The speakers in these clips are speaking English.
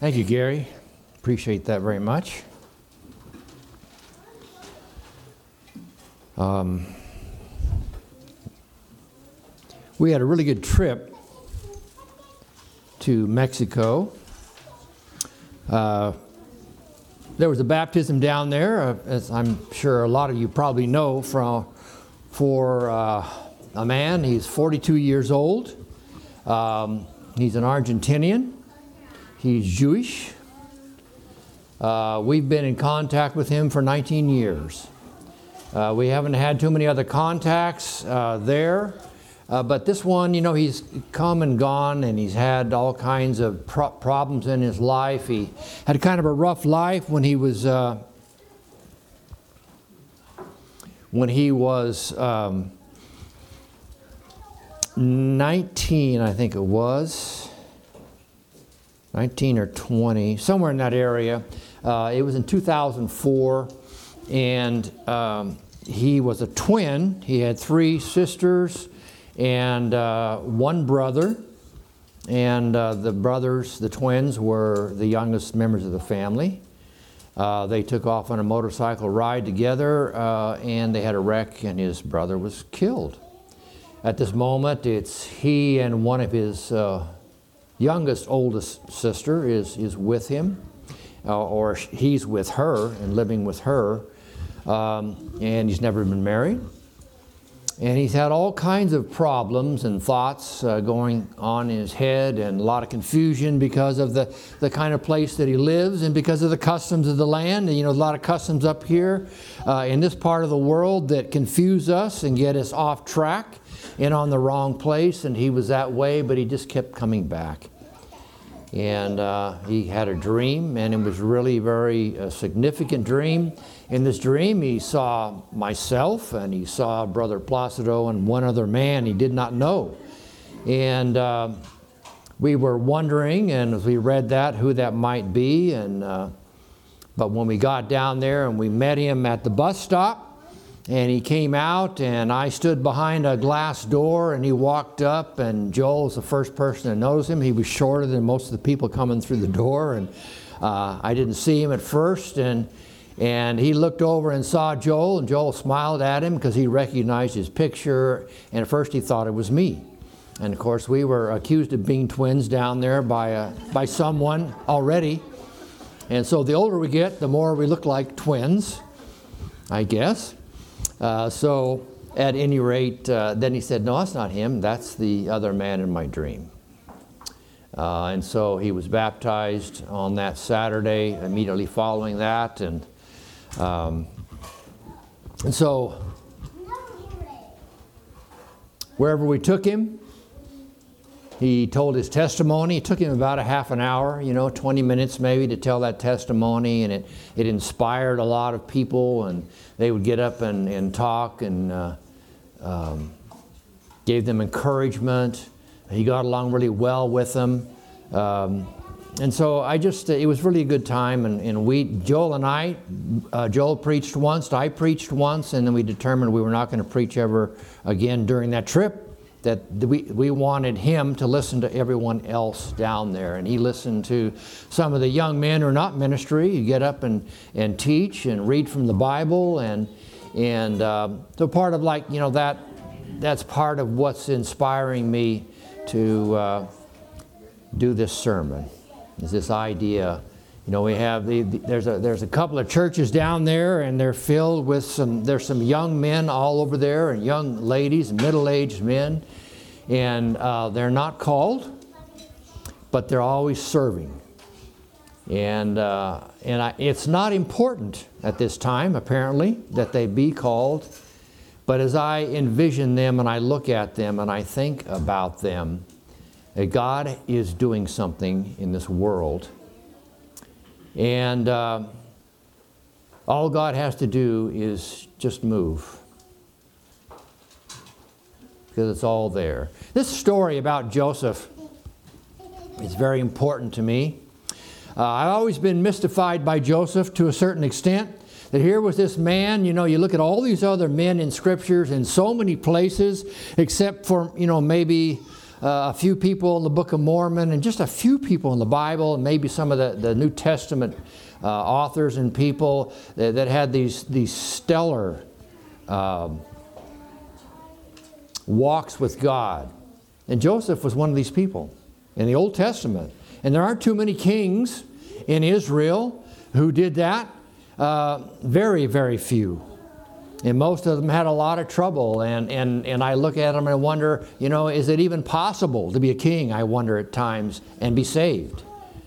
Thank you, Gary. Appreciate that very much. We had a really good trip to Mexico. There was a baptism down there, as I'm sure a lot of you probably know, for a man. He's 42 years old. He's an Argentinian. He's Jewish. We've been in contact with him for 19 years. We haven't had too many other contacts there. But this one, he's come and gone, and he's had all kinds of problems in his life. He had kind of a rough life when he was 19, I think it was. 19 or 20, somewhere in that area. It was in 2004, and he was a twin. He had 3 sisters and 1 brother, and the twins were the youngest members of the family. They took off on a motorcycle ride together, and they had a wreck, and his brother was killed. At this moment, it's he and one of his oldest sister is with him, or he's with her and living with her, and he's never been married. And he's had all kinds of problems and thoughts going on in his head, and a lot of confusion because of the kind of place that he lives and because of the customs of the land. And, a lot of customs up here in this part of the world that confuse us and get us off track and on the wrong place. And he was that way, but he just kept coming back. And he had a dream, and it was really very significant dream. In this dream, he saw myself, and he saw Brother Placido and one other man he did not know. And we were wondering, and as we read that, who that might be. And but when we got down there and we met him at the bus stop, and he came out, and I stood behind a glass door, and he walked up, and Joel was the first person to notice him. He was shorter than most of the people coming through the door, and I didn't see him at first, and he looked over and saw Joel, and Joel smiled at him because he recognized his picture, and at first he thought it was me. And of course we were accused of being twins down there by someone already, and so the older we get, the more we look like twins, I guess. So at any rate, then he said, no, that's not him. That's the other man in my dream. And so he was baptized on that Saturday, immediately following that. And so wherever we took him, he told his testimony. It took him about a half an hour, 20 minutes maybe to tell that testimony. And it inspired a lot of people, and they would get up and talk and gave them encouragement. He got along really well with them. And so it was really a good time. And Joel and I, Joel preached once, I preached once, and then we determined we were not going to preach ever again during that trip. That we wanted him to listen to everyone else down there. And he listened to some of the young men who are not ministry. You get up and teach and read from the Bible. And so part of that's part of what's inspiring me to do this sermon, is this idea. We have there's a couple of churches down there, and they're filled with there's some young men all over there, and young ladies and middle-aged men, and they're not called, but they're always serving. And it's not important at this time, apparently, that they be called. But as I envision them and I look at them and I think about them, that God is doing something in this world. And all God has to do is just move, because it's all there. This story about Joseph is very important to me. I've always been mystified by Joseph to a certain extent. That here was this man, you look at all these other men in scriptures in so many places, except for, maybe a few people in the Book of Mormon, and just a few people in the Bible, and maybe some of the New Testament authors and people that had these stellar walks with God. And Joseph was one of these people in the Old Testament. And there aren't too many kings in Israel who did that. Very, very few. And most of them had a lot of trouble. And I look at them and I wonder, is it even possible to be a king, I wonder at times, and be saved?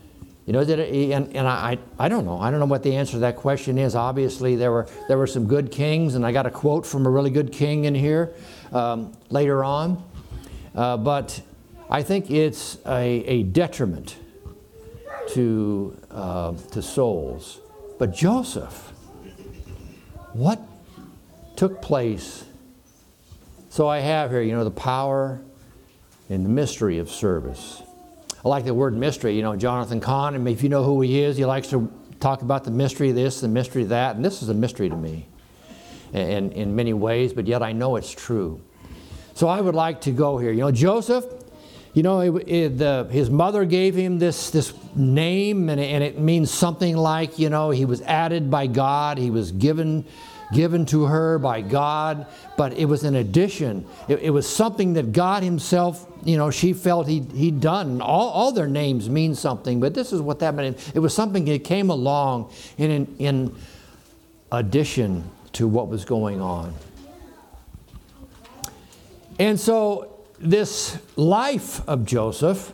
I don't know. I don't know what the answer to that question is. Obviously, there were some good kings, and I got a quote from a really good king in here later on. But I think it's a detriment to souls. But Joseph, what took place? So I have here, the power and the mystery of service. I like the word mystery. Jonathan Cahn, and if you know who he is, he likes to talk about the mystery of this, the mystery of that, and this is a mystery to me in many ways, but yet I know it's true. So I would like to go here. Joseph, his mother gave him this name, and it means something like, he was added by God, he was given to her by God, but it was an addition. It was something that God himself, she felt he'd done. All their names mean something, but this is what that meant. It was something that came along in addition to what was going on. And so this life of Joseph,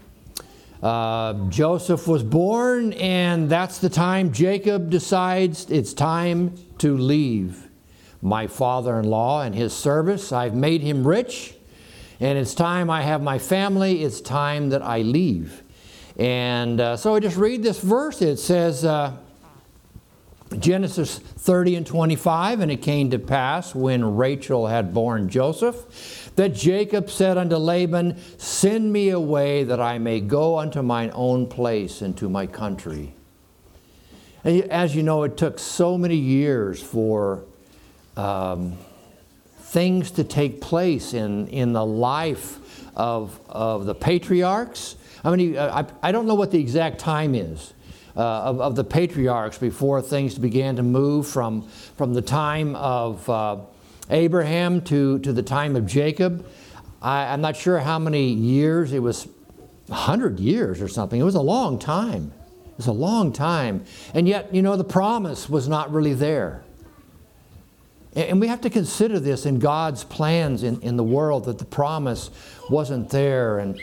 Joseph was born, and that's the time Jacob decides it's time to leave my father-in-law and his service. I've made him rich, and it's time I have my family. It's time that I leave. And so I just read this verse. It says, Genesis 30 and 25, and it came to pass when Rachel had borne Joseph, that Jacob said unto Laban, send me away that I may go unto mine own place and to my country. And as you know, it took so many years for things to take place in the life of the patriarchs. I don't know what the exact time is of the patriarchs before things began to move from the time of Abraham to the time of Jacob. I'm not sure how many years. It was 100 years or something. It was a long time. It was a long time. And yet, the promise was not really there. And we have to consider this in God's plans in the world, that the promise wasn't there. And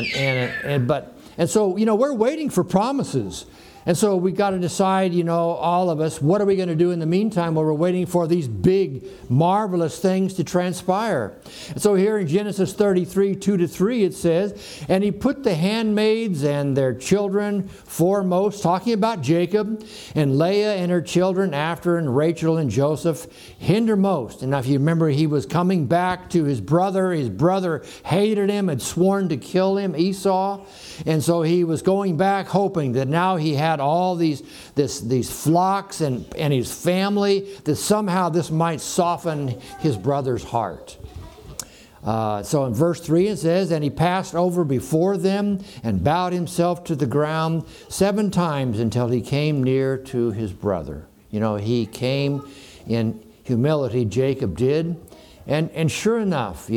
so, we're waiting for promises. And so we've got to decide, all of us, what are we going to do in the meantime while we're waiting for these big, marvelous things to transpire? And so here in Genesis 33, 2-3, it says, and he put the handmaids and their children foremost, talking about Jacob, and Leah and her children after, and Rachel and Joseph hindermost. And now if you remember, he was coming back to his brother. His brother hated him, had sworn to kill him, Esau. And so he was going back hoping that now he had all these flocks and his family, that somehow this might soften his brother's heart. So in verse 3 it says, and he passed over before them and bowed himself to the ground 7 times until he came near to his brother. He came in humility, Jacob did. And sure enough,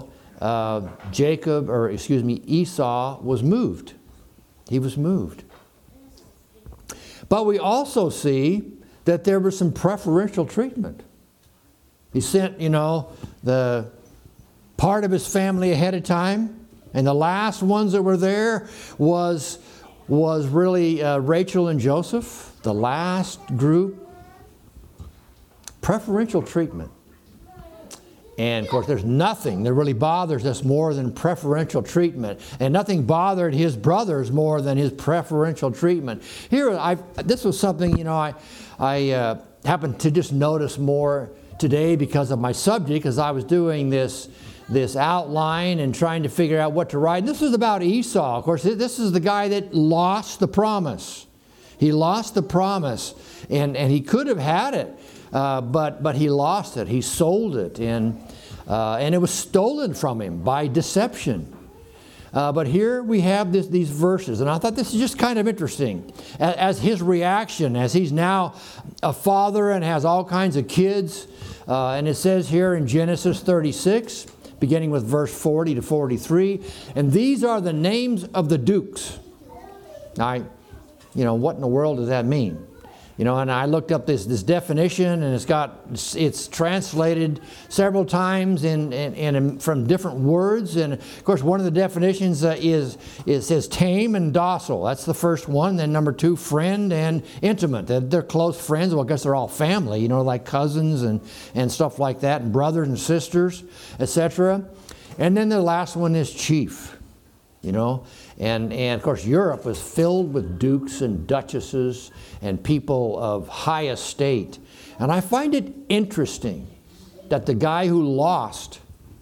Esau was moved. He was moved. But we also see that there was some preferential treatment. He sent, the part of his family ahead of time, and the last ones that were there was really Rachel and Joseph, the last group. Preferential treatment. And of course, there's nothing that really bothers us more than preferential treatment. And nothing bothered his brothers more than his preferential treatment. Here, this was something, I happened to just notice more today because of my subject, as I was doing this outline and trying to figure out what to write. And this is about Esau. Of course, this is the guy that lost the promise. He lost the promise, and he could have had it. But he lost it. He sold it, and it was stolen from him by deception. But here we have these verses, and I thought this is just kind of interesting. As his reaction, as he's now a father and has all kinds of kids, and it says here in Genesis 36, beginning with verse 40 to 43, and these are the names of the dukes. Now, what in the world does that mean? And I looked up this definition, and it's translated several times from different words. And of course, one of the definitions it says tame and docile. That's the first one. Then number 2, friend and intimate. They're close friends. Well, I guess they're all family, like cousins and stuff like that, and brothers and sisters, etc. And then the last one is chief. And of course Europe was filled with dukes and duchesses and people of high estate. And I find it interesting that the guy who lost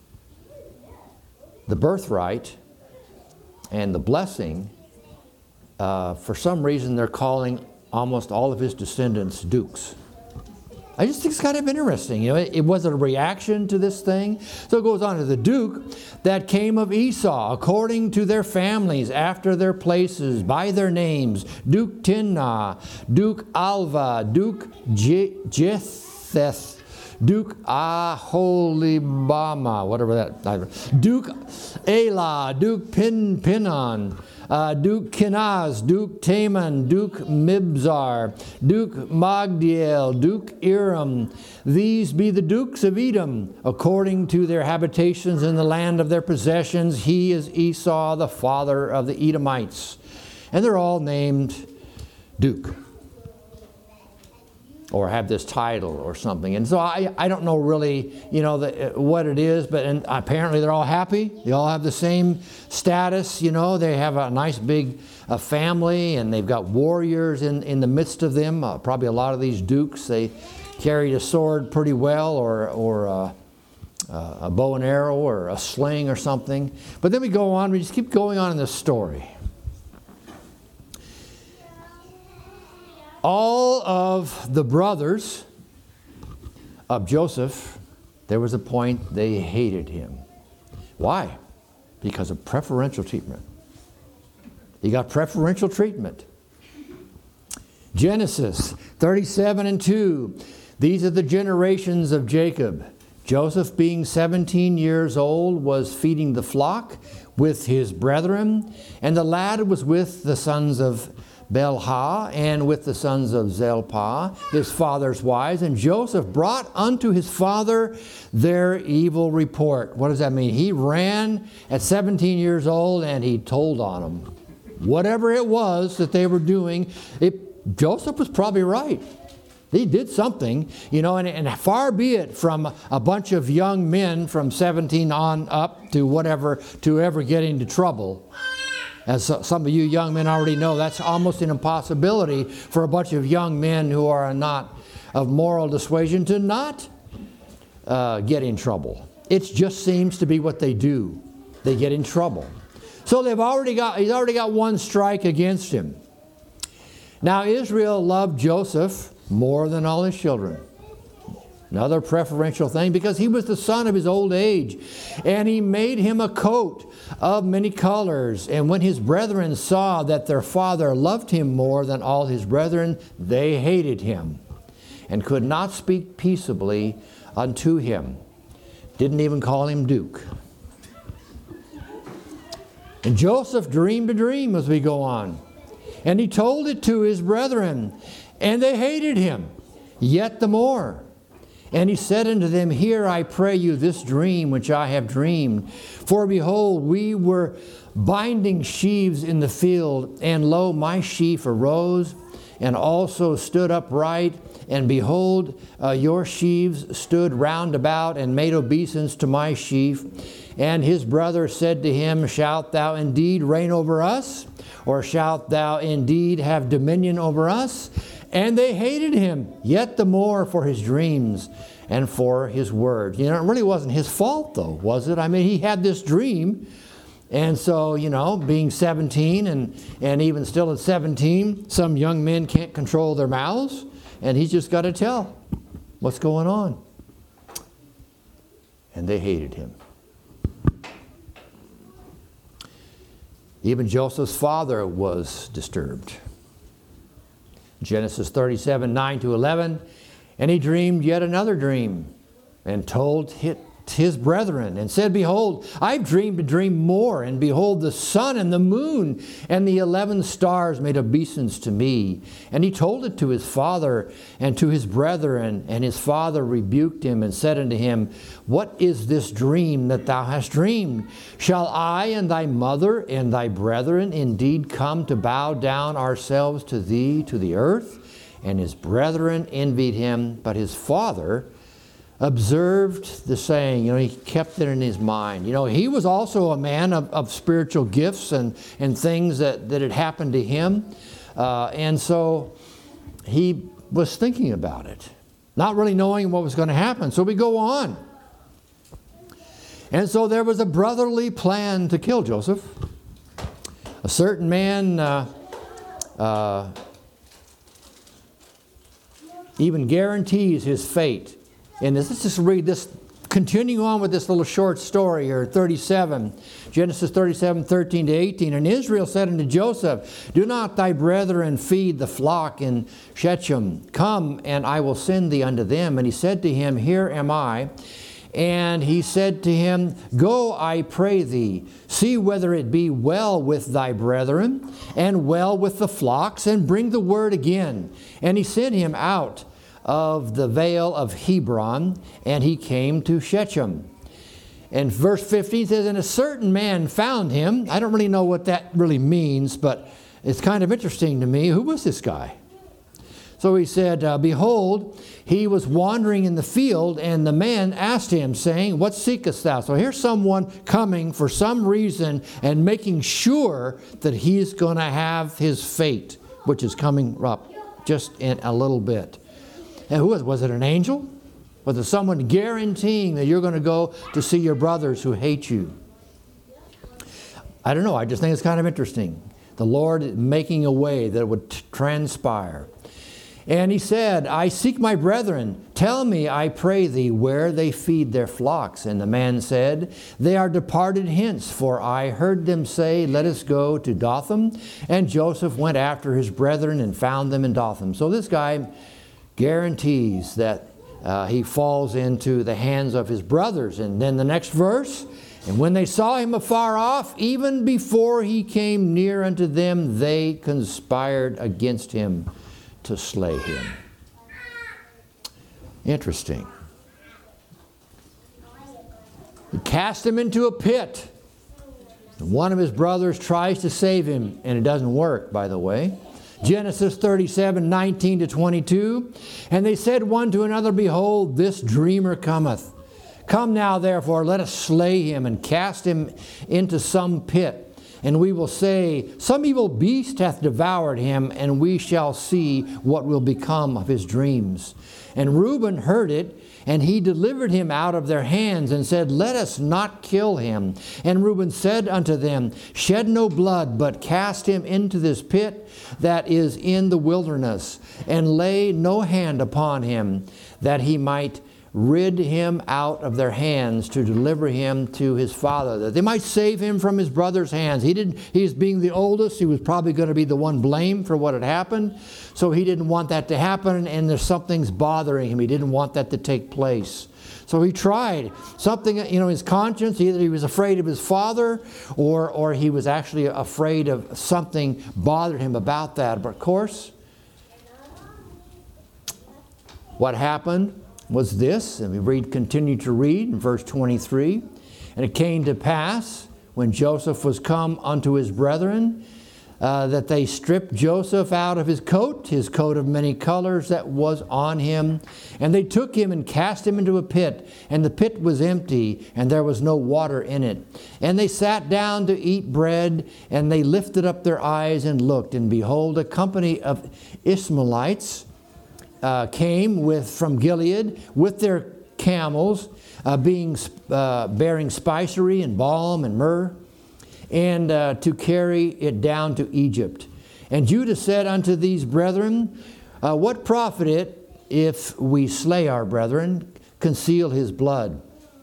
the birthright and the blessing, for some reason they're calling almost all of his descendants dukes. I just think it's kind of interesting. It was a reaction to this thing. So it goes on to the duke that came of Esau, according to their families, after their places, by their names, Duke Timnah, Duke Alva, Duke Jetheth, Duke Aholibama, whatever that, Duke Elah, Duke Pinon, Duke Kenaz, Duke Taman, Duke Mibzar, Duke Magdiel, Duke Iram. These be the dukes of Edom, according to their habitations in the land of their possessions. He is Esau, the father of the Edomites. And they're all named Duke, or have this title or something. And so I don't know really, what it is, but apparently they're all happy. They all have the same status, They have a nice big family, and they've got warriors in the midst of them. Probably a lot of these dukes, they carried a sword pretty well, or a bow and arrow, or a sling or something. But then we just keep going on in this story. All of the brothers of Joseph, there was a point they hated him. Why? Because of preferential treatment. He got preferential treatment. Genesis 37:2. These are the generations of Jacob. Joseph, being 17 years old, was feeding the flock with his brethren, and the lad was with the sons of Belha, and with the sons of Zelpah, his father's wives. And Joseph brought unto his father their evil report. What does that mean? He ran at 17 years old, and he told on them. Whatever it was that they were doing, Joseph was probably right. He did something, and far be it from a bunch of young men from 17 on up to ever get into trouble. As some of you young men already know, that's almost an impossibility for a bunch of young men who are not of moral dissuasion to not get in trouble. It just seems to be what they do. They get in trouble. So he's already got one strike against him. Now Israel loved Joseph more than all his children. Another preferential thing, because he was the son of his old age. And he made him a coat of many colors. And when his brethren saw that their father loved him more than all his brethren, they hated him and could not speak peaceably unto him. Didn't even call him Duke. And Joseph dreamed a dream as we go on. And he told it to his brethren, and they hated him yet the more. And he said unto them, Hear, I pray you, this dream which I have dreamed. For behold, we were binding sheaves in the field, and lo, my sheaf arose, and also stood upright. And behold, your sheaves stood round about, and made obeisance to my sheaf. And his brother said to him, Shalt thou indeed reign over us? Or shalt thou indeed have dominion over us? And they hated him yet the more for his dreams and for his words. It really wasn't his fault, though, was it? I mean, he had this dream. And so, being 17 and even still at 17, some young men can't control their mouths. And he's just got to tell what's going on. And they hated him. Even Joseph's father was disturbed. Genesis 37, 9 to 11. And he dreamed yet another dream, and told his brethren, and said, Behold, I've dreamed a dream more, and behold, the sun and the moon and the 11 stars made obeisance to me. And he told it to his father and to his brethren, and his father rebuked him and said unto him, What is this dream that thou hast dreamed? Shall I and thy mother and thy brethren indeed come to bow down ourselves to thee to the earth? And his brethren envied him, but his father observed the saying. He kept it in his mind. He was also a man of spiritual gifts and things that had happened to him. And so he was thinking about it, not really knowing what was going to happen. So we go on. And so there was a brotherly plan to kill Joseph. A certain man even guarantees his fate. And let's just read this, continuing on with this little short story here, 37, Genesis 37, 13 to 18. And Israel said unto Joseph, Do not thy brethren feed the flock in Shechem? Come, and I will send thee unto them. And he said to him, Here am I. And he said to him, Go, I pray thee, see whether it be well with thy brethren, and well with the flocks, and bring the word again. And he sent him out of the vale of Hebron, and he came to Shechem. And verse 15 says, And a certain man found him. I don't really know what that really means, but it's kind of interesting to me. Who was this guy? So he said, Behold, he was wandering in the field, and the man asked him, saying, What seekest thou? So here's someone coming for some reason and making sure that he's going to have his fate, which is coming up just in a little bit. And who was it? An angel? Was it someone guaranteeing that you're going to go to see your brothers who hate you? I don't know. I just think it's kind of interesting. The Lord making a way that it would transpire. And he said, I seek my brethren. Tell me, I pray thee, where they feed their flocks. And the man said, They are departed hence, for I heard them say, Let us go to Dothan. And Joseph went after his brethren and found them in Dothan. So this guy guarantees that he falls into the hands of his brothers. And then the next verse, And when they saw him afar off, even before he came near unto them, they conspired against him to slay him. Interesting. He cast him into a pit. And one of his brothers tries to save him, and it doesn't work, by the way. Genesis 37, 19 to 22. And they said one to another, Behold, this dreamer cometh. Come now, therefore, let us slay him and cast him into some pit. And we will say, Some evil beast hath devoured him, and we shall see what will become of his dreams. And Reuben heard it, and he delivered him out of their hands, and said, Let us not kill him. And Reuben said unto them, Shed no blood, but cast him into this pit that is in the wilderness, and lay no hand upon him, that he might rid him out of their hands to deliver him to his father, that they might save him from his brother's hands. He's being the oldest. He was probably going to be the one blamed for what had happened. So he didn't want that to happen, and there's something's bothering him. He didn't want that to take place. So he tried something, his conscience, either he was afraid of his father or he was actually afraid of something bothered him about that. But of course, what happened was this, and we continue to read in verse 23. And it came to pass, when Joseph was come unto his brethren, that they stripped Joseph out of his coat of many colors that was on him. And they took him and cast him into a pit, and the pit was empty, and there was no water in it. And they sat down to eat bread, and they lifted up their eyes and looked, and behold, a company of Ishmaelites came from Gilead with their camels, bearing spicery and balm and myrrh, and to carry it down to Egypt. And Judah said unto these brethren, What profit it if we slay our brethren, conceal his blood?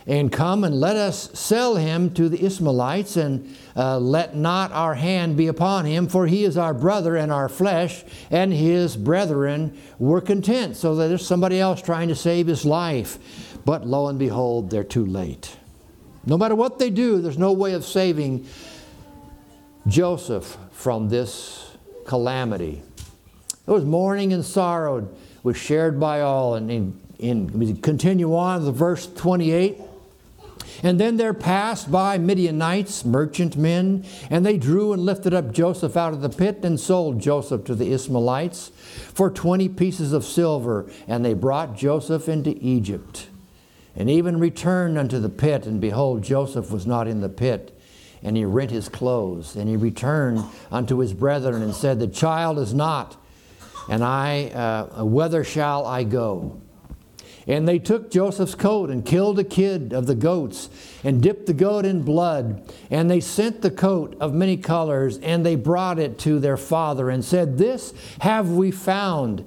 and come and let us sell him to the Ishmaelites, and let not our hand be upon him, for he is our brother and our flesh, and his brethren were content. So that there's somebody else trying to save his life. But lo and behold, they're too late. No matter what they do, there's no way of saving Joseph from this calamity. It was mourning and sorrow was shared by all. And we continue on to verse 28. And then there passed by Midianites, merchantmen, and they drew and lifted up Joseph out of the pit and sold Joseph to the Ishmaelites for 20 pieces of silver. And they brought Joseph into Egypt. And even returned unto the pit, and behold, Joseph was not in the pit. And he rent his clothes. And he returned unto his brethren and said, the child is not, and whither shall I go? And they took Joseph's coat and killed a kid of the goats and dipped the goat in blood. And they sent the coat of many colors, and they brought it to their father and said, this have we found.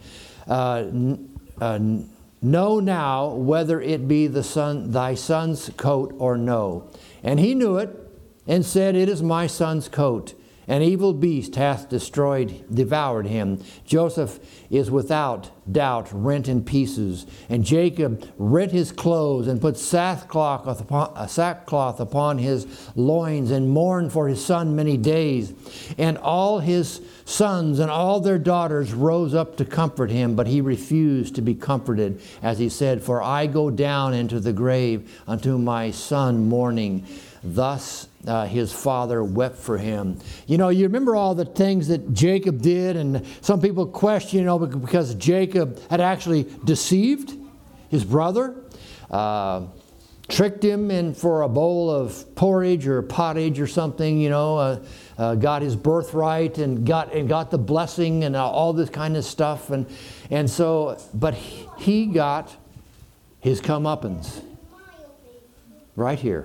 Know now whether it be thy son's coat or no. And he knew it and said, it is my son's coat. An evil beast hath devoured him. Joseph is without doubt rent in pieces. And Jacob rent his clothes and put sackcloth upon his loins and mourned for his son many days. And all his sons and all their daughters rose up to comfort him, but he refused to be comforted, as he said, for I go down into the grave unto my son mourning. Thus his father wept for him. You know, you remember all the things that Jacob did, and some people question, because Jacob had actually deceived his brother, tricked him in for a bowl of porridge or pottage or something, got his birthright and got the blessing and all this kind of stuff. And so, but he got his comeuppance right here.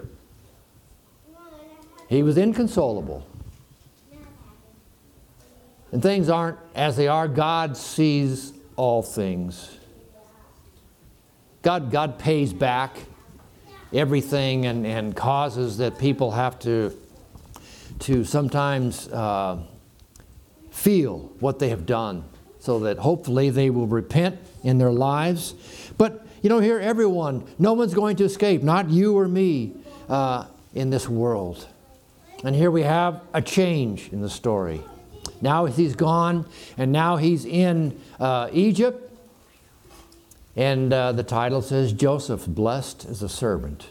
He was inconsolable. And things aren't as they are. God sees all things. God pays back everything and causes that people have to sometimes feel what they have done, so that hopefully they will repent in their lives. But, here everyone, no one's going to escape, not you or me, in this world. And here we have a change in the story. Now he's gone, and now he's in Egypt. And the title says, Joseph, blessed as a servant.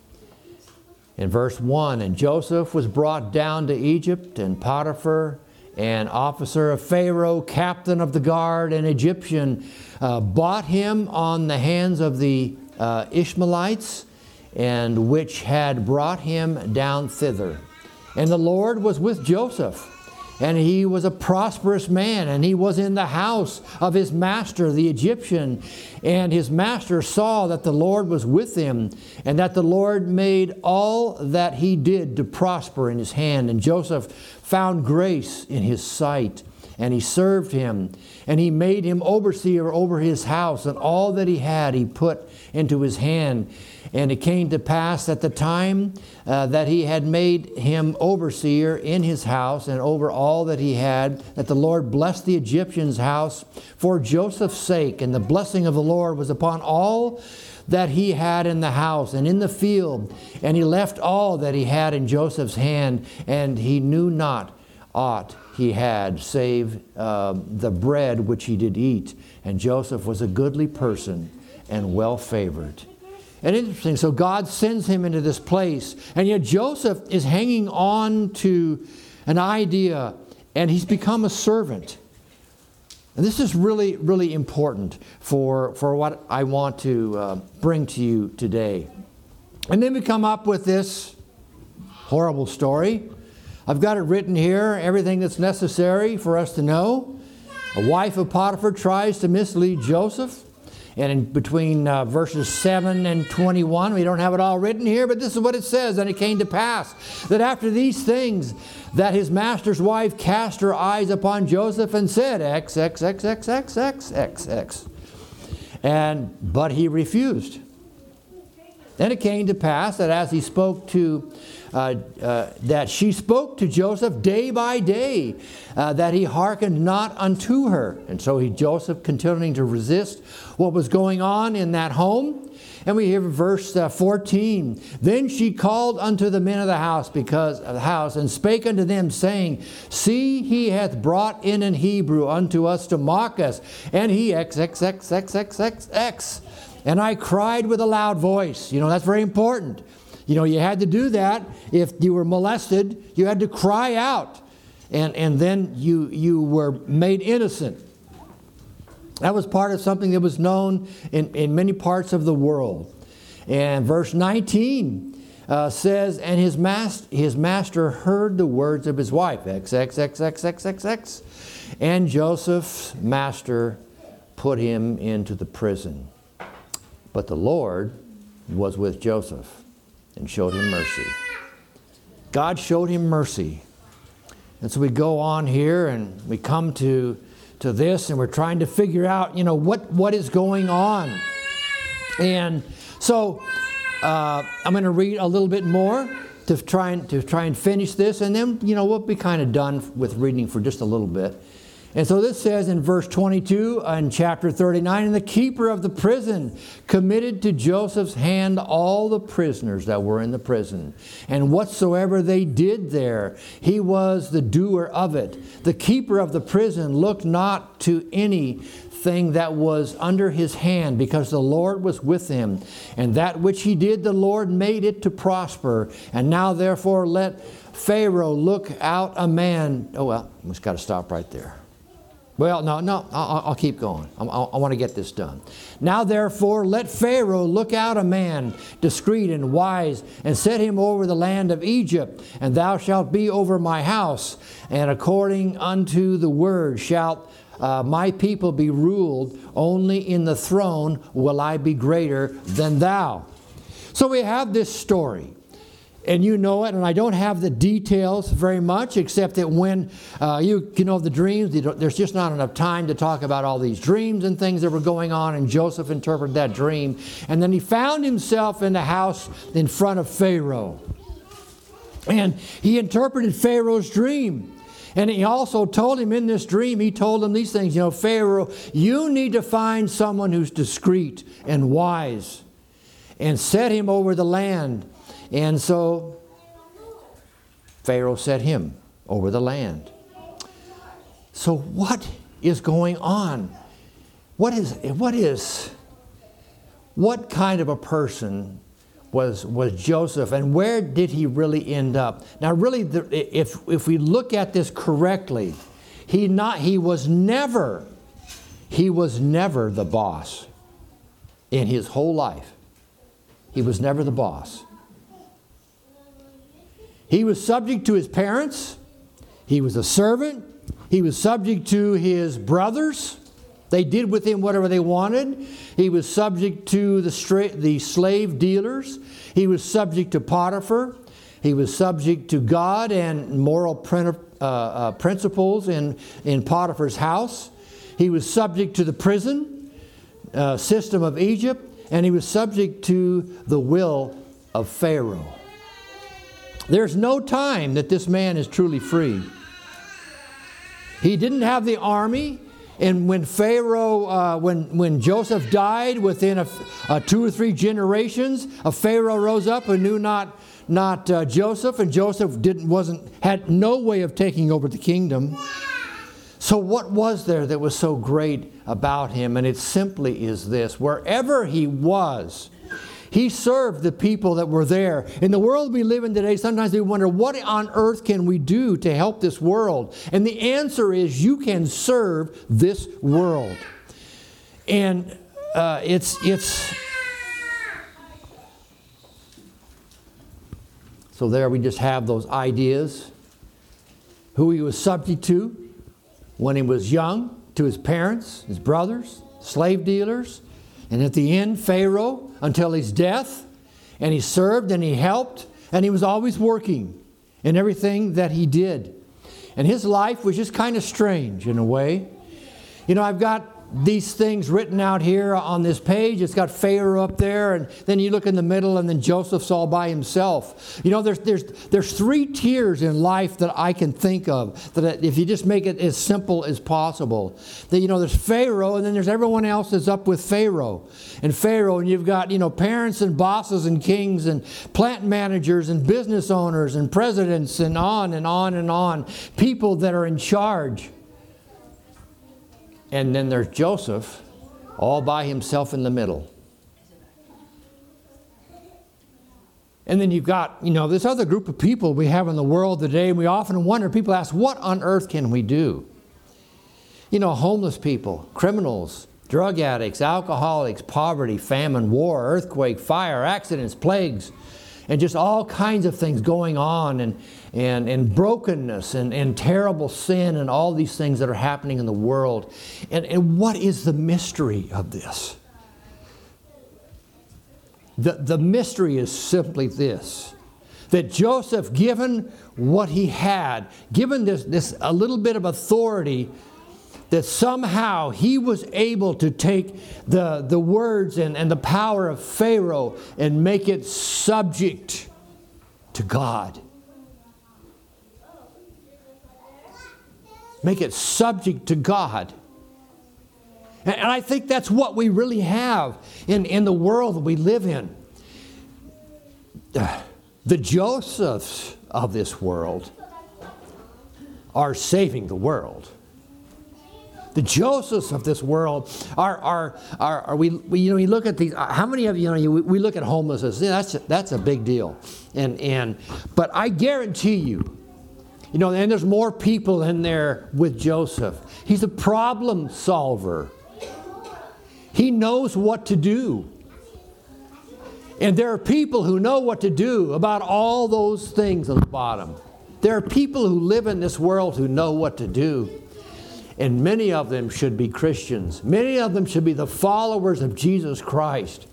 In verse 1, and Joseph was brought down to Egypt, and Potiphar, an officer of Pharaoh, captain of the guard, an Egyptian, bought him on the hands of the Ishmaelites, and which had brought him down thither. And the Lord was with Joseph, and he was a prosperous man, and he was in the house of his master, the Egyptian. And his master saw that the Lord was with him, and that the Lord made all that he did to prosper in his hand. And Joseph found grace in his sight, and he served him, and he made him overseer over his house, and all that he had he put into his hand. And it came to pass at the time that he had made him overseer in his house and over all that he had, that the Lord blessed the Egyptian's house for Joseph's sake. And the blessing of the Lord was upon all that he had in the house and in the field. And he left all that he had in Joseph's hand, and he knew not aught he had, save the bread which he did eat. And Joseph was a goodly person and well favored. And interesting, so God sends him into this place, and yet Joseph is hanging on to an idea, and he's become a servant. And this is really, really important for what I want to bring to you today. And then we come up with this horrible story. I've got it written here, everything that's necessary for us to know. A wife of Potiphar tries to mislead Joseph. And in between verses 7 and 21, we don't have it all written here, but this is what it says. And it came to pass that after these things, that his master's wife cast her eyes upon Joseph and said, XXXXXXXX. But he refused. And it came to pass that as he spoke to, that she spoke to Joseph day by day, that he hearkened not unto her. And so Joseph continuing to resist what was going on in that home. And we hear verse 14. Then she called unto the men of the house, and spake unto them, saying, See, he hath brought in an Hebrew unto us to mock us, and he XXXXXX. And I cried with a loud voice. That's very important. You had to do that. If you were molested, you had to cry out. And then you were made innocent. That was part of something that was known in many parts of the world. And verse 19 says, and his master heard the words of his wife, XXXXXX. And Joseph's master put him into the prison. But the Lord was with Joseph and showed him mercy. God showed him mercy. And so we go on here and we come to this, and we're trying to figure out, what is going on. And so I'm going to read a little bit more to try and finish this, and then we'll be kind of done with reading for just a little bit. And so this says in verse 22 in chapter 39, and the keeper of the prison committed to Joseph's hand all the prisoners that were in the prison. And whatsoever they did there, he was the doer of it. The keeper of the prison looked not to anything that was under his hand, because the Lord was with him. And that which he did, the Lord made it to prosper. And now therefore let Pharaoh look out a man. Oh, well, we just got to stop right there. Well, no, I'll keep going. I want to get this done. Now, therefore, let Pharaoh look out a man discreet and wise, and set him over the land of Egypt, and thou shalt be over my house, and according unto the word shalt my people be ruled, only in the throne will I be greater than thou. So we have this story. And you know it, and I don't have the details very much, except that when you know the dreams, there's just not enough time to talk about all these dreams and things that were going on, and Joseph interpreted that dream. And then he found himself in the house in front of Pharaoh. And he interpreted Pharaoh's dream. And he also told him in this dream, he told him these things, Pharaoh, you need to find someone who's discreet and wise, and set him over the land. And so Pharaoh set him over the land. So what is going on? What kind of a person was Joseph, and where did he really end up? Now really, if we look at this correctly, he was never the boss in his whole life. He was never the boss. He was subject to his parents. He was a servant. He was subject to his brothers. They did with him whatever they wanted. He was subject to the slave dealers. He was subject to Potiphar. He was subject to God and moral principles in Potiphar's house. He was subject to the prison system of Egypt. And he was subject to the will of Pharaoh. There's no time that this man is truly free. He didn't have the army, and when Pharaoh, when Joseph died, within a 2 or 3 generations, a Pharaoh rose up who knew not Joseph, and Joseph had no way of taking over the kingdom. So what was there that was so great about him? And it simply is this: wherever he was, he served the people that were there. In the world we live in today, sometimes we wonder, what on earth can we do to help this world? And the answer is, you can serve this world. And it's so there we just have those ideas. Who he was subject to when he was young, to his parents, his brothers, slave dealers, and at the end, Pharaoh, until his death. And he served and he helped, and he was always working in everything that he did. And his life was just kind of strange in a way. I've got these things written out here on this page. It's got Pharaoh up there, and then you look in the middle, and then Joseph's all by himself. You know, there's three tiers in life that I can think of, that if you just make it as simple as possible. That, you know, there's Pharaoh, and then there's everyone else that's up with Pharaoh. And you've got, you know, parents and bosses and kings and plant managers and business owners and presidents and on and on and on. People that are in charge. And then there's Joseph, all by himself in the middle. And then you've got, you know, this other group of people we have in the world today, and we often wonder, people ask, what on earth can we do? You know, homeless people, criminals, drug addicts, alcoholics, poverty, famine, war, earthquake, fire, accidents, plagues, and just all kinds of things going on, and brokenness and terrible sin and all these things that are happening in the world. And what is the mystery of this? The mystery is simply this: that Joseph, given what he had, given this a little bit of authority, that somehow he was able to take the words and the power of Pharaoh and make it subject to God. Make it subject to God. And I think that's what we really have in the world that we live in. The Josephs of this world are saving the world. The Josephs of this world are we you know, you look at these, how many of you, we look at homelessness, that's a big deal. But I guarantee you, you know, and there's more people in there with Joseph. He's a problem solver. He knows what to do. And there are people who know what to do about all those things on the bottom. There are people who live in this world who know what to do. And many of them should be Christians. Many of them should be the followers of Jesus Christ.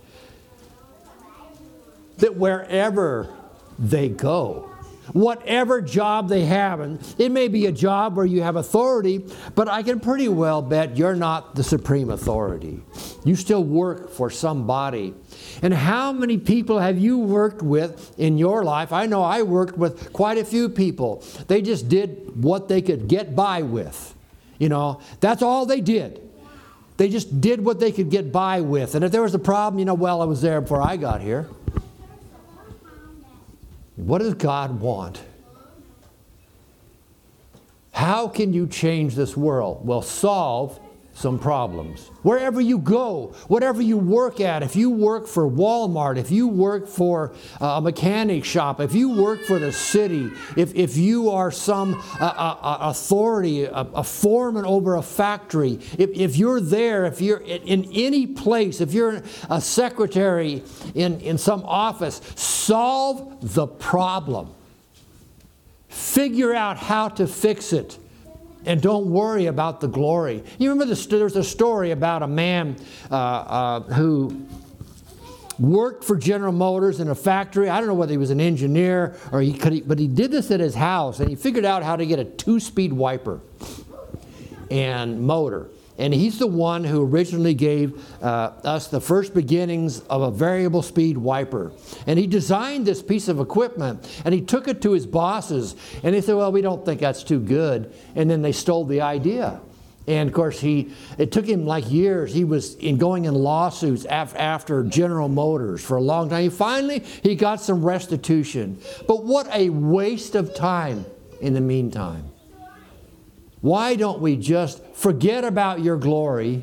That wherever they go, whatever job they have, and it may be a job where you have authority, but I can pretty well bet you're not the supreme authority. You still work for somebody. And how many people have you worked with in your life? I know I worked with quite a few people. They just did what they could get by with. You know, that's all they did. They just did what they could get by with. And if there was a problem, you know, well, I was there before I got here. What does God want? How can you change this world? Well, solve some problems. Wherever you go, whatever you work at, if you work for Walmart, if you work for a mechanic shop, if you work for the city, if you are some authority, a foreman over a factory, if you're there, if you're in any place, if you're a secretary in some office, solve the problem. Figure out how to fix it. And don't worry about the glory. You remember there's a story about a man who worked for General Motors in a factory. I don't know whether he was an engineer or but he did this at his house, and he figured out how to get a 2-speed wiper and motor. And he's the one who originally gave us the first beginnings of a variable speed wiper. And he designed this piece of equipment, and he took it to his bosses, and they said, well, we don't think that's too good. And then they stole the idea. And of course, it took him like years. He was going in lawsuits after General Motors for a long time. Finally, he got some restitution. But what a waste of time in the meantime. Why don't we just forget about your glory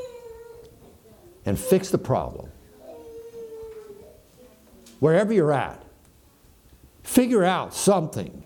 and fix the problem? Wherever you're at, figure out something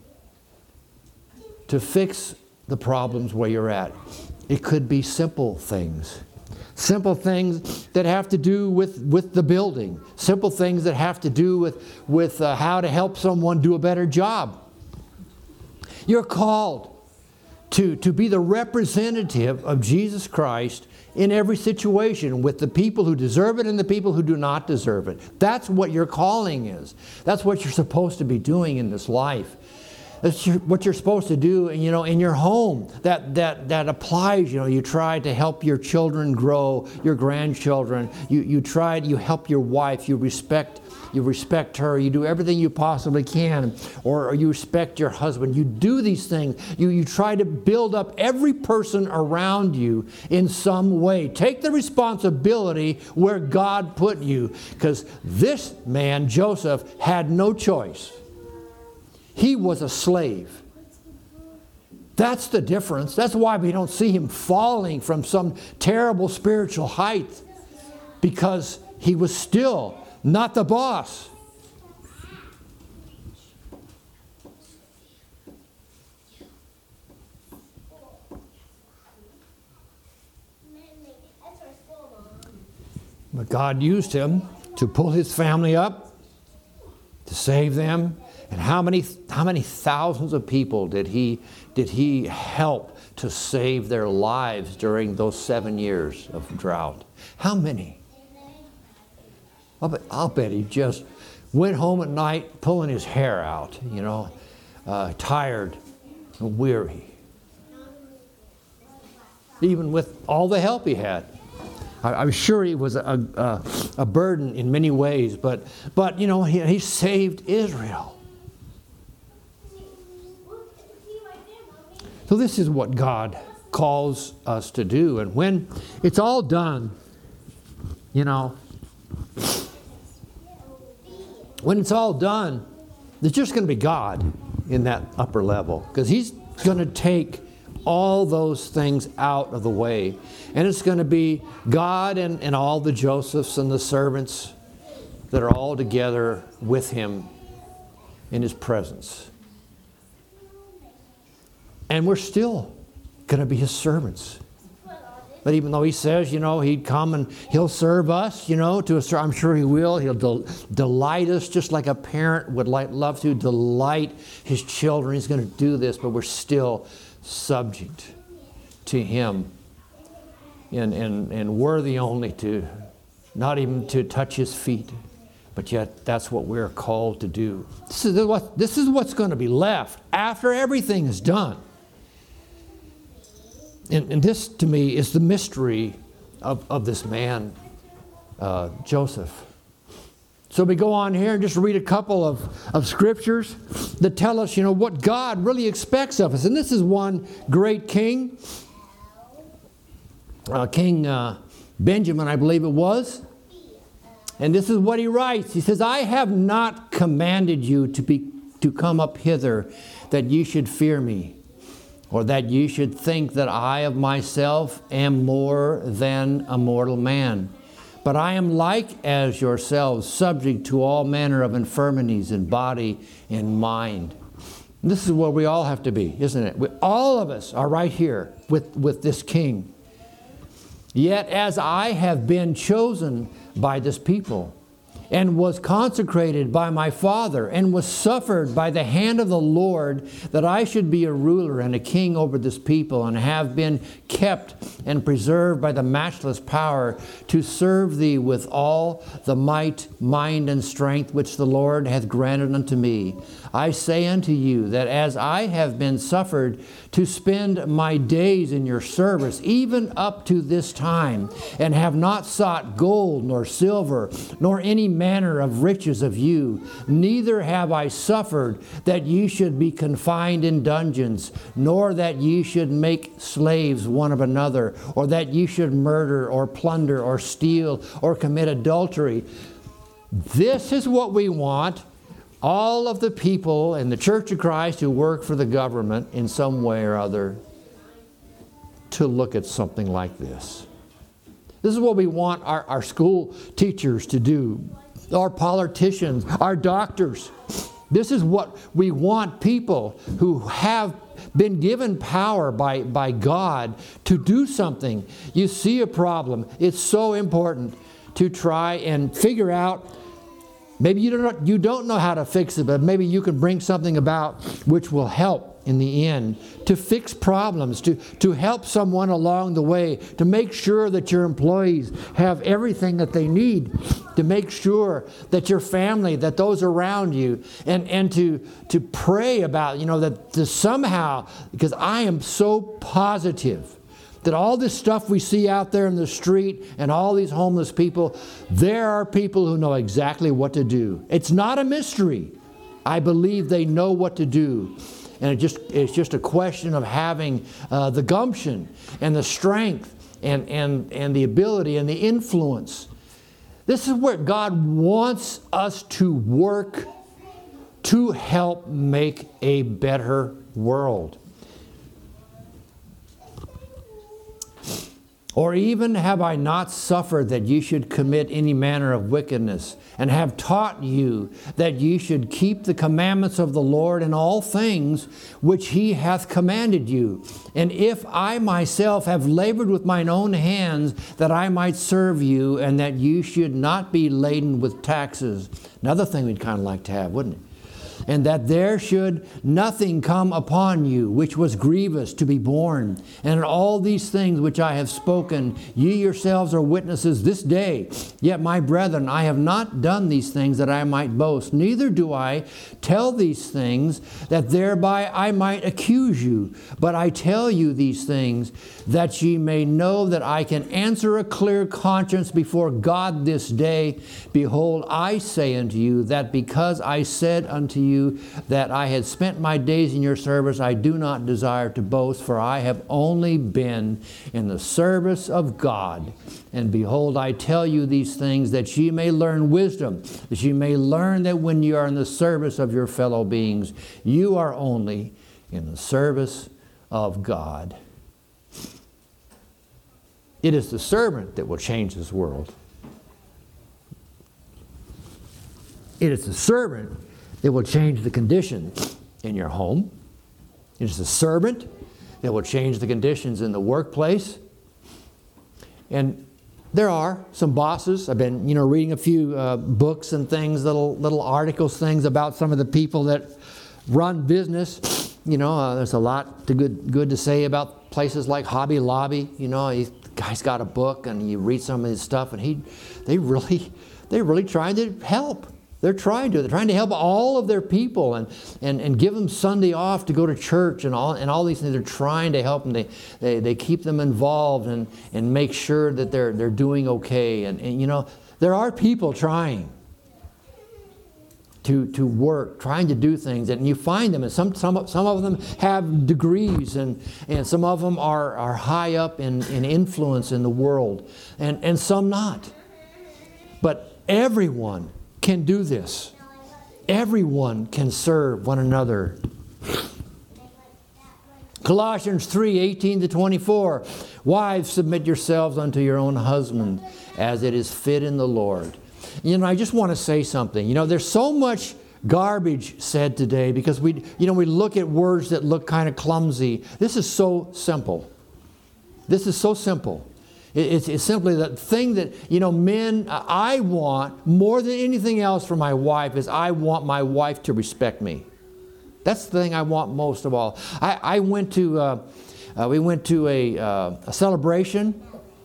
to fix the problems where you're at. It could be simple things. Simple things that have to do with the building. Simple things that have to do with how to help someone do a better job. You're called to be the representative of Jesus Christ in every situation, with the people who deserve it and the people who do not deserve it. That's what your calling is. That's what you're supposed to be doing in this life. That's what you're supposed to do, in your home. That applies. You try to help your children grow, your grandchildren. You help your wife. You respect her. You do everything you possibly can, or you respect your husband. You do these things. You try to build up every person around you in some way. Take the responsibility where God put you, because this man, Joseph, had no choice. He was a slave. That's the difference. That's why we don't see him falling from some terrible spiritual height, because he was still not the boss. But God used him to pull his family up, to save them. And how many thousands of people did he help to save their lives during those 7 years of drought? How many? I'll bet he just went home at night pulling his hair out, tired and weary. Even with all the help he had. I'm sure he was a burden in many ways, but he saved Israel. So this is what God calls us to do. And when it's all done, when it's all done, there's just going to be God in that upper level, because he's going to take all those things out of the way. And it's going to be God and all the Josephs and the servants that are all together with him in his presence. And we're still going to be his servants. But even though he says, he'd come and he'll serve us, I'm sure he will. He'll delight us just like a parent would love to delight his children. He's going to do this, but we're still subject to him and worthy only to, not even to touch his feet. But yet that's what we're called to do. This is what's going to be left after everything is done. And this, to me, is the mystery of this man, Joseph. So we go on here and just read a couple of scriptures that tell us, what God really expects of us. And this is one great king, King Benjamin, I believe it was. And this is what he writes. He says, I have not commanded you to come up hither, that ye should fear me, or that ye should think that I of myself am more than a mortal man. But I am like as yourselves, subject to all manner of infirmities in body and mind. And this is where we all have to be, isn't it? All of us are right here with this king. Yet as I have been chosen by this people, and was consecrated by my Father, and was suffered by the hand of the Lord, that I should be a ruler and a king over this people, and have been kept and preserved by the matchless power to serve thee with all the might, mind, and strength which the Lord hath granted unto me. I say unto you that as I have been suffered to spend my days in your service, even up to this time, and have not sought gold nor silver, nor any manner of riches of you, neither have I suffered that ye should be confined in dungeons, nor that ye should make slaves one of another, or that ye should murder or plunder or steal or commit adultery. This is what we want all of the people in the Church of Christ who work for the government in some way or other to look at something like this. This is what we want our school teachers to do, our politicians, our doctors. This is what we want people who have been given power by God to do something. You see a problem. It's so important to try and figure out. Maybe you don't know how to fix it, but maybe you can bring something about which will help in the end, to fix problems, to help someone along the way, to make sure that your employees have everything that they need, to make sure that your family, that those around you, and to pray about, that to somehow, because I am so positive that all this stuff we see out there in the street and all these homeless people, there are people who know exactly what to do. It's not a mystery. I believe they know what to do. And it's just a question of having the gumption and the strength and the ability and the influence. This is where God wants us to work to help make a better world. Or even have I not suffered that ye should commit any manner of wickedness, and have taught you that ye should keep the commandments of the Lord in all things which he hath commanded you. And if I myself have labored with mine own hands, that I might serve you, and that you should not be laden with taxes. Another thing we'd kind of like to have, wouldn't it? And that there should nothing come upon you which was grievous to be borne. And in all these things which I have spoken, ye yourselves are witnesses this day. Yet, my brethren, I have not done these things that I might boast, neither do I tell these things that thereby I might accuse you. But I tell you these things that ye may know that I can answer a clear conscience before God this day. Behold, I say unto you that because I said unto you that I had spent my days in your service, I do not desire to boast, for I have only been in the service of God. And behold, I tell you these things that ye may learn wisdom, that ye may learn that when you are in the service of your fellow beings, you are only in the service of God. It is the servant that will change this world. It is the servant that will change the conditions in your home. It is the servant that will change the conditions in the workplace. And there are some bosses. I've been, reading a few books and things, little articles, things about some of the people that run business. There's a lot good to say about places like Hobby Lobby. The guy's got a book, and you read some of his stuff, and they're really trying to help. They're trying to help all of their people and give them Sunday off to go to church and all these things. They're trying to help them. They keep them involved and make sure that they're doing okay. And there are people trying to work, trying to do things, and you find them. And some of them have degrees, and some of them are high up in influence in the world, and some not. But everyone can do this. Everyone can serve one another. Colossians 3:18-24. Wives, submit yourselves unto your own husband as it is fit in the Lord. I just want to say something. There's so much garbage said today because we look at words that look kind of clumsy. This is so simple. This is so simple. It's simply the thing that, men, I want more than anything else from my wife is I want my wife to respect me. That's the thing I want most of all. We went to a celebration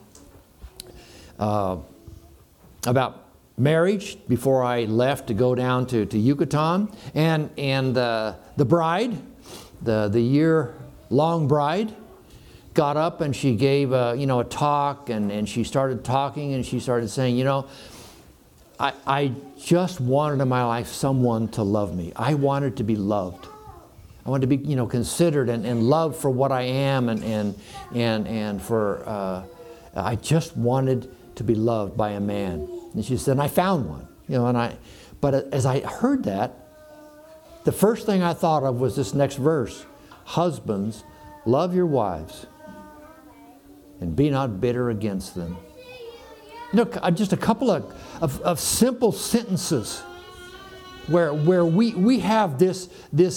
about marriage before I left to go down to Yucatan, and the bride, the year-long bride, got up and she gave a talk, and she started talking, and she started saying, I just wanted in my life someone to love me. I wanted to be loved. I wanted to be considered and loved for what I am, and for I just wanted to be loved by a man. And she said, and I found one. But as I heard that, the first thing I thought of was this next verse: husbands, love your wives, and be not bitter against them. Just a couple of simple sentences where we have this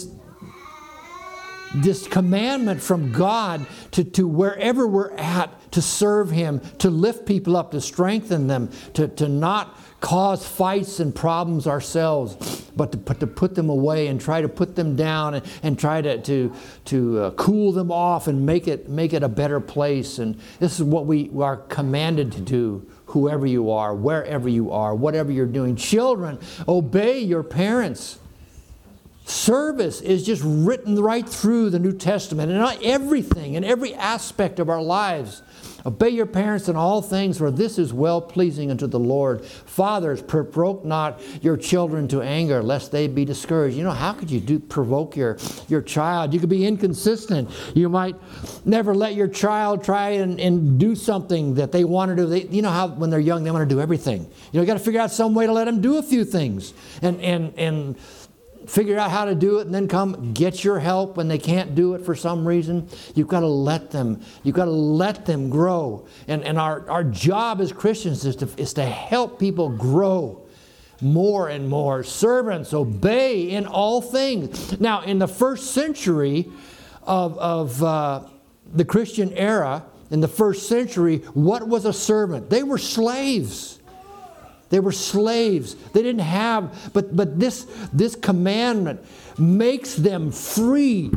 commandment from God to wherever we're at, to serve Him, to lift people up, to strengthen them, to not cause fights and problems ourselves, but to put them away and try to put them down and try to cool them off and make it a better place. And this is what we are commanded to do, whoever you are, wherever you are, whatever you're doing. Children, obey your parents. Service is just written right through the New Testament, and not everything, in every aspect of our lives. Obey your parents in all things, for this is well-pleasing unto the Lord. Fathers, provoke not your children to anger, lest they be discouraged. You know, how could you provoke your child? You could be inconsistent. You might never let your child try and do something that they want to do. You know how when they're young, they want to do everything. You got to figure out some way to let them do a few things. And figure out how to do it, and then come get your help when they can't do it for some reason. You've got to let them. You've got to let them grow. And our job as Christians is to help people grow more and more. Servants, obey in all things. Now, in the first century of the Christian era, in the first century, what was a servant? They were slaves. They were slaves. They didn't have, but this commandment makes them free.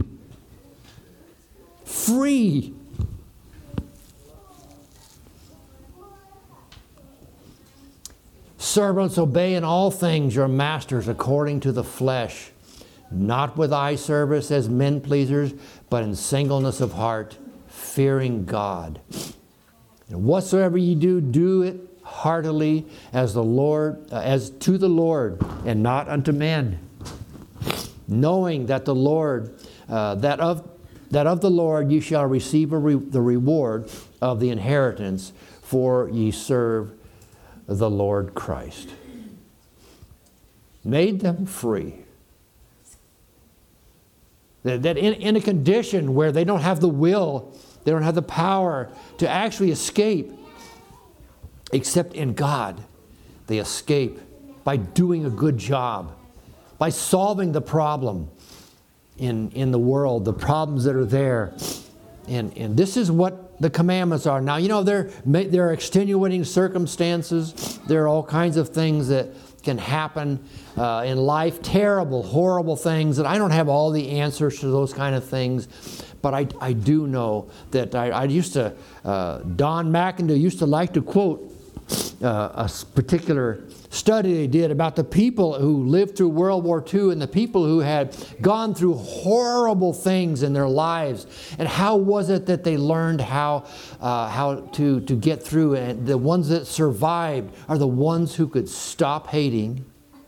Free. Servants, obey in all things your masters according to the flesh, not with eye service as men pleasers, but in singleness of heart, fearing God. And whatsoever ye do, do it heartily as the Lord, as to the Lord, and not unto men, knowing that the Lord, that of the Lord ye shall receive the reward of the inheritance, for ye serve the Lord Christ. Made them free. That in a condition where they don't have the will, they don't have the power to actually escape, except in God, they escape by doing a good job, by solving the problem in the world, the problems that are there. And this is what the commandments are. Now, you know, there are extenuating circumstances. There are all kinds of things that can happen in life, terrible, horrible things, and I don't have all the answers to those kind of things. But I do know that I used to, Don McIndoe used to like to quote a particular study they did about the people who lived through World War II and the people who had gone through horrible things in their lives, and how was it that they learned how to get through. And the ones that survived are the ones who could stop hating,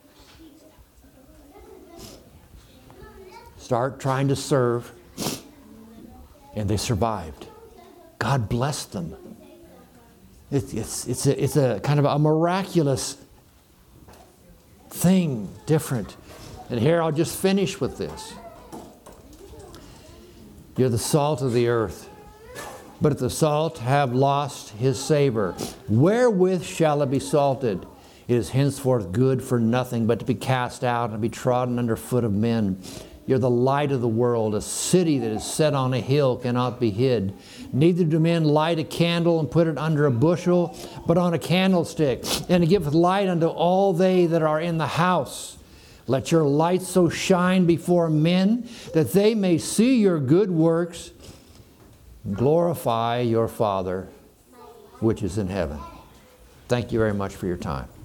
start trying to serve, and they survived. God blessed them. It's a kind of a miraculous thing, different. And here I'll just finish with this. You're the salt of the earth. But if the salt have lost his savor, wherewith shall it be salted? It is henceforth good for nothing but to be cast out and be trodden under foot of men. You're the light of the world. A city that is set on a hill cannot be hid. Neither do men light a candle and put it under a bushel, but on a candlestick, and it giveth light unto all they that are in the house. Let your light so shine before men that they may see your good works and glorify your Father which is in heaven. Thank you very much for your time.